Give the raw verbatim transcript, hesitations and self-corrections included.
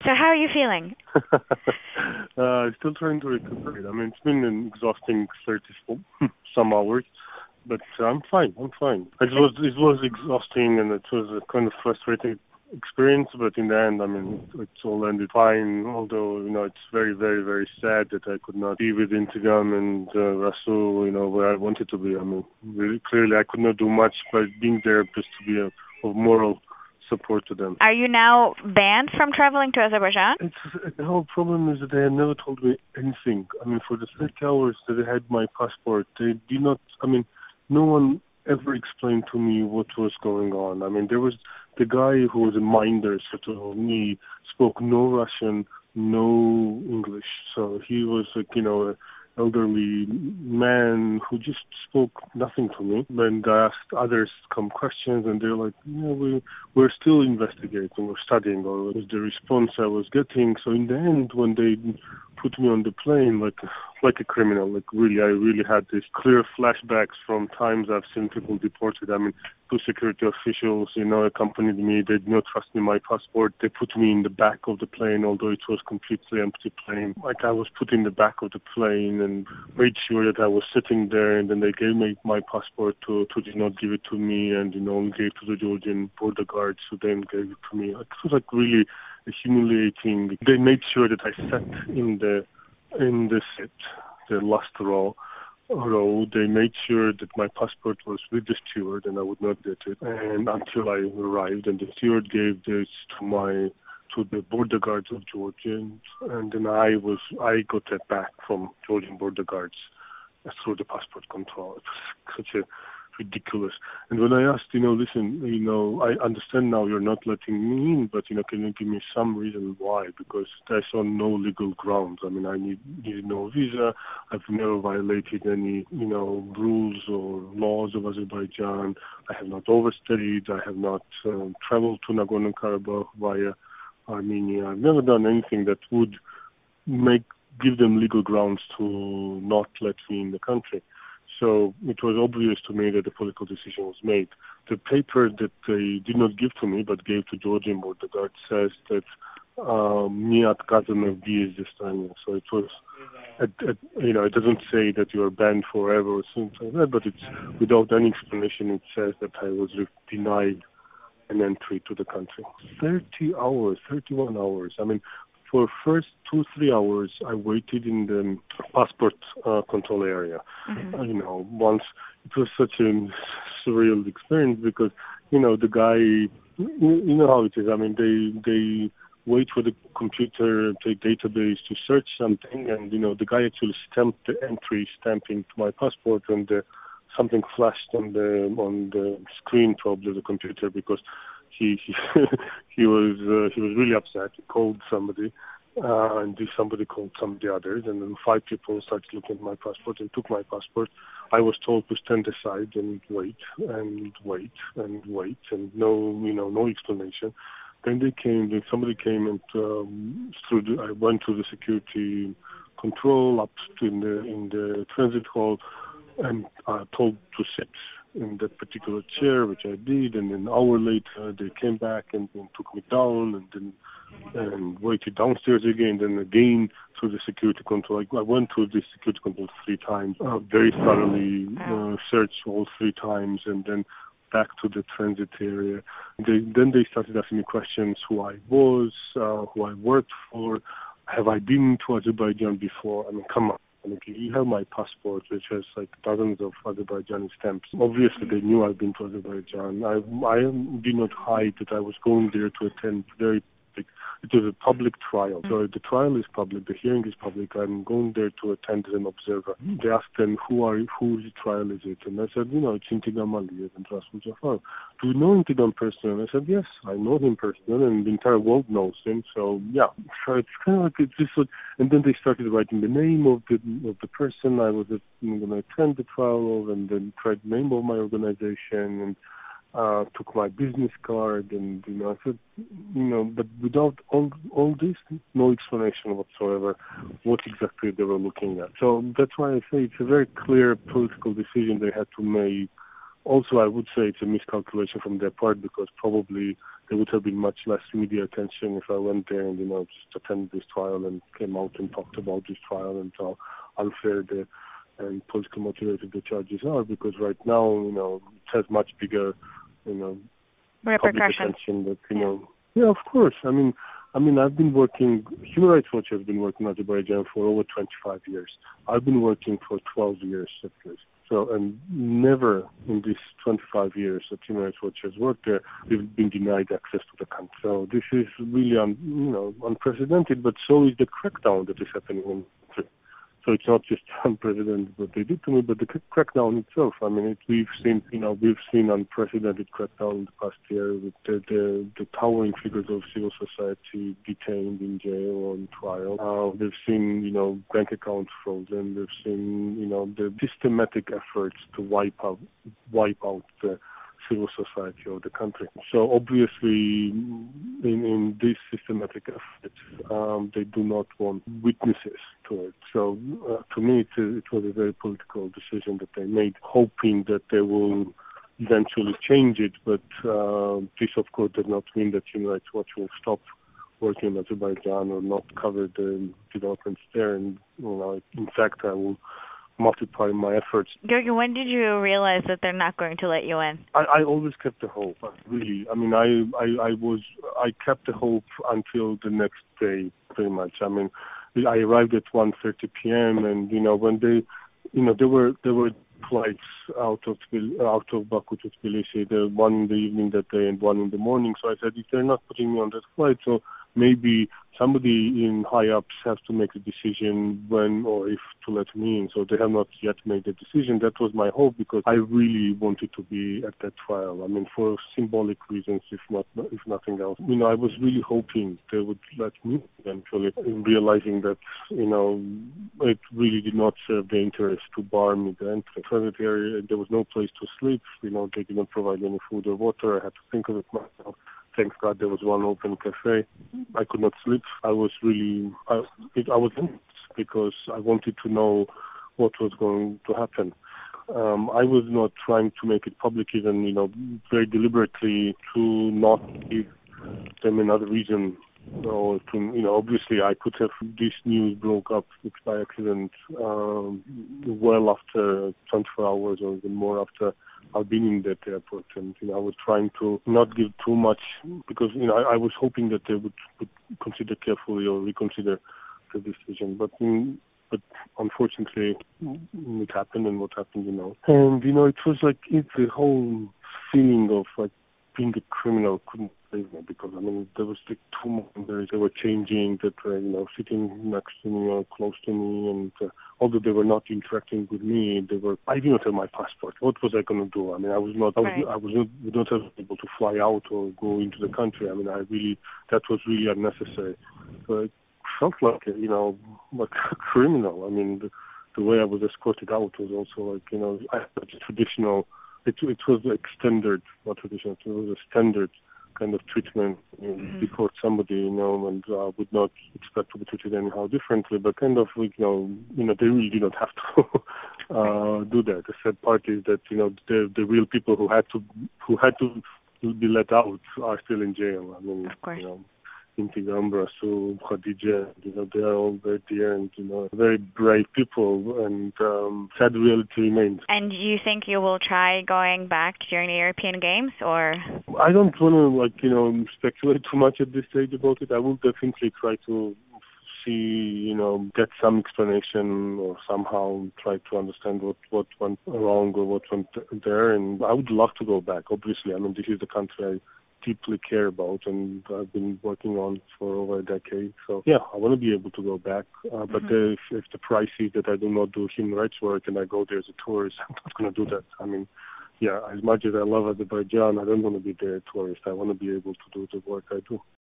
So how are you feeling? uh, still trying to recuperate. I mean, it's been an exhausting thirty some hours, but I'm fine. I'm fine. It was it was exhausting and it was a kind of frustrating experience, but in the end, I mean, it, it all ended fine. Although, you know, it's very, very, very sad that I could not be with Intigam and uh, Rasul, you know, where I wanted to be. I mean, really clearly, I could not do much by being there, just to be a, of moral support to them. Are you now banned from traveling to Azerbaijan? It's, the whole problem is that they had never told me anything. I mean, for the thirty hours that they had my passport, they did not, I mean, no one ever explained to me what was going on. I mean, there was the guy who was a minder, so to me, spoke no Russian, no English. So he was like, you know, a elderly man who just spoke nothing to me. And I asked others some questions, and they're like, yeah, we, we're still investigating, we're studying, or was the response I was getting. So in the end, when they put me on the plane, like like a criminal, like really, I really had these clear flashbacks from times I've seen people deported. I mean, two security officials, you know, accompanied me. They did not trust me my passport. They put me in the back of the plane, although it was completely empty plane. Like I was put in the back of the plane and made sure that I was sitting there, and then they gave me my passport to, to did not give it to me, and, you know, gave to the Georgian border guards who then gave it to me. Like, it was like really humiliating. They made sure that I sat in the in the seat, the last row. row. They made sure that my passport was with the steward and I would not get it. And until I arrived, and the steward gave this to my to the border guards of Georgia, and then I was I got it back from Georgian border guards through the passport control. It was such a ridiculous. And when I asked, you know, listen, you know, I understand now you're not letting me in, but, you know, can you give me some reason why? Because I saw no legal grounds. I mean, I need, need no visa. I've never violated any, you know, rules or laws of Azerbaijan. I have not overstayed. I have not um, traveled to Nagorno-Karabakh via Armenia. I've never done anything that would make give them legal grounds to not let me in the country. So it was obvious to me that the political decision was made. The paper that they did not give to me but gave to Georgian border guard says that me отказано в въезде в стране. So it was, it, it, you know, it doesn't say that you are banned forever or something like that, but it's without any explanation. It says that I was denied an entry to the country. thirty hours, thirty-one hours. I mean, for first two, three hours, I waited in the passport uh, control area. Mm-hmm. Uh, you know, once it was such a surreal experience because, you know, the guy, you, you know how it is. I mean, they they wait for the computer, the database to search something, and, you know, the guy actually stamped the entry, stamping to my passport, and uh, something flashed on the on the screen, probably the computer, because He he, he was uh, he was really upset. He called somebody, uh, and this somebody called some of the others, and then five people started looking at my passport and took my passport. I was told to stand aside and wait and wait and wait, and no you know no explanation. Then they came. Then somebody came and um, through. The, I went to the security control up in the in the transit hall, and uh, told to sit in that particular chair, which I did, and an hour later they came back and, and took me down and then and waited downstairs again, then again through the security control. I, I went through the security control three times, uh, very thoroughly uh, searched all three times, and then back to the transit area. They, then they started asking me questions: who I was, uh, who I worked for, have I been to Azerbaijan before? I mean, come on. You have my passport, which has like dozens of Azerbaijani stamps. Obviously, they knew I've been to Azerbaijan. I, I did not hide that I was going there to attend very big. It was a public trial. So the trial is public, the hearing is public. I'm going there to attend as an observer. They asked them, who are you, whose trial is it? And I said, you know, it's Intigam Aliyev and Rasul Jafar. Do you know Intigam personally? And I said, yes, I know him personally, and the entire world knows him. So, yeah, so it's kind of like it's just what, and then they started writing the name of the of the person I was going to attend the trial of, and then tried the name of my organization, and Uh, took my business card, and, you know, I said, you know, but without all all this, no explanation whatsoever what exactly they were looking at. So that's why I say it's a very clear political decision they had to make Also, I would say it's a miscalculation from their part because probably there would have been much less media attention if I went there and, you know, just attended this trial and came out and talked about this trial and how unfair the and politically motivated the charges are. Because right now, you know, it has much bigger, you know, public attention. That you know, yeah, of course. I mean, I mean, I've been working. Human Rights Watch has been working in Azerbaijan for over twenty-five years. I've been working for twelve years at least. So, and never in these twenty-five years that Human Rights Watch has worked there, we've been denied access to the country. So this is really, un, you know, unprecedented. But so is the crackdown that is happening in the country. So it's not just unprecedented what they did to me, but the crackdown itself. I mean, it, we've seen, you know, we've seen unprecedented crackdown in the past year with the the, the towering figures of civil society detained in jail or on trial. Uh, we've seen, you know, bank accounts frozen. We've seen, you know, the systematic efforts to wipe out wipe out the civil society of the country. So obviously, in, in these systematic efforts, um, they do not want witnesses to it. So uh, to me, it, it was a very political decision that they made, hoping that they will eventually change it. But uh, this, of course, does not mean that Human Rights Watch will stop working in Azerbaijan or not cover the developments there. And you know, in fact, I will multiply my efforts. Georgi, when did you realize that they're not going to let you in? I, I always kept the hope, really. I mean, I, I, I was, I kept the hope until the next day, pretty much. I mean, I arrived at one thirty p.m. and, you know, when they, you know, there were, there were flights out of out of Baku to Tbilisi, the one in the evening that day and one in the morning. So I said, if they're not putting me on that flight, so maybe somebody in high ups has to make a decision when or if to let me in. So they have not yet made a decision. That was my hope because I really wanted to be at that trial. I mean, for symbolic reasons, if not, if nothing else. You know, I was really hoping they would let me eventually, realizing that, you know, it really did not serve the interest to bar me the entry. Private area, there was no place to sleep. You know, they didn't provide any food or water. I had to think of it myself. Thank God there was one open cafe. I could not sleep. I was really, I, it, I was anxious because I wanted to know what was going to happen. Um, I was not trying to make it public, even, you know, very deliberately to not give them another reason. Or to, you know, obviously I could have, this news broke up by accident um, well after twenty-four hours or even more after I've been in that airport. And, you know, I was trying to not give too much because, you know, I, I was hoping that they would, would consider carefully or reconsider the decision. But, mm, but unfortunately, it happened, and what happened, you know. And, you know, it was like, it's the whole feeling of, like, being a criminal couldn't save me because, I mean, there was like two moments they were changing, that were, you know, sitting next to me or close to me, and uh, although they were not interacting with me, they were, I did not have my passport. What was I going to do? I mean, I was not, I was, right. I was not, would not have been able to fly out or go into the country. I mean, I really, that was really unnecessary. So it felt like, you know, like a criminal. I mean, the, the way I was escorted out was also like, you know, I had a traditional, It, it was like standard, not traditional, it was a standard kind of treatment. You know, mm-hmm. Deport somebody, you know, and uh, would not expect to be treated anyhow differently, but kind of, you know, you know, they really did not have to uh, do that. The sad part is that, you know, the the real people who had to who had to be let out are still in jail. I mean, of course. You know, Inti Gambra, so Khadija, you know, they are all very dear and, you know, very brave people, and um, sad reality remains. And do you think you will try going back during the European Games, or? I don't want to, like, you know, speculate too much at this stage about it. I will definitely try to see, you know, get some explanation or somehow try to understand what, what went wrong or what went there, and I would love to go back, obviously. I mean, this is the country I deeply care about and I've been working on for over a decade. So yeah, I want to be able to go back. Uh, but mm-hmm. if, if the price is that I do not do human rights work and I go there as a tourist, I'm not going to do that. I mean, yeah, as much as I love Azerbaijan, I don't want to be there as a tourist. I want to be able to do the work I do.